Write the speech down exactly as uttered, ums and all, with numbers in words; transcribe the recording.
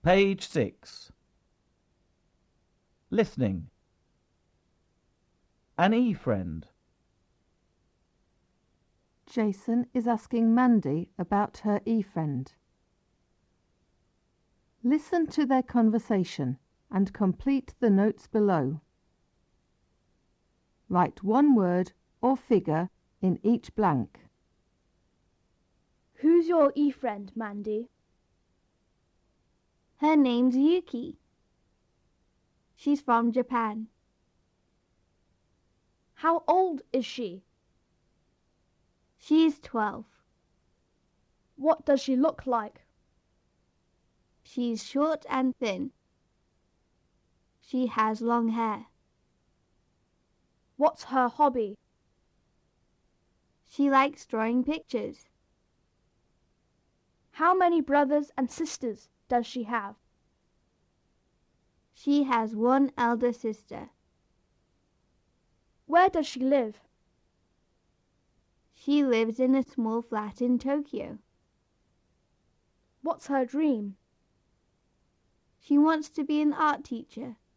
Page six. Listening. An e-friend. Jason is asking Mandy about her e-friend. Listen to their conversation and complete the notes below. Write one word or figure in each blank. Who's your e-friend, Mandy? Her name's Yuki. She's from Japan. How old is she? She's twelve. What does she look like? She's short and thin. She has long hair. What's her hobby? She likes drawing pictures. How many brothers and sisters does she have? She has one elder sister. Where does she live? She lives in a small flat in Tokyo. What's her dream? She wants to be an art teacher.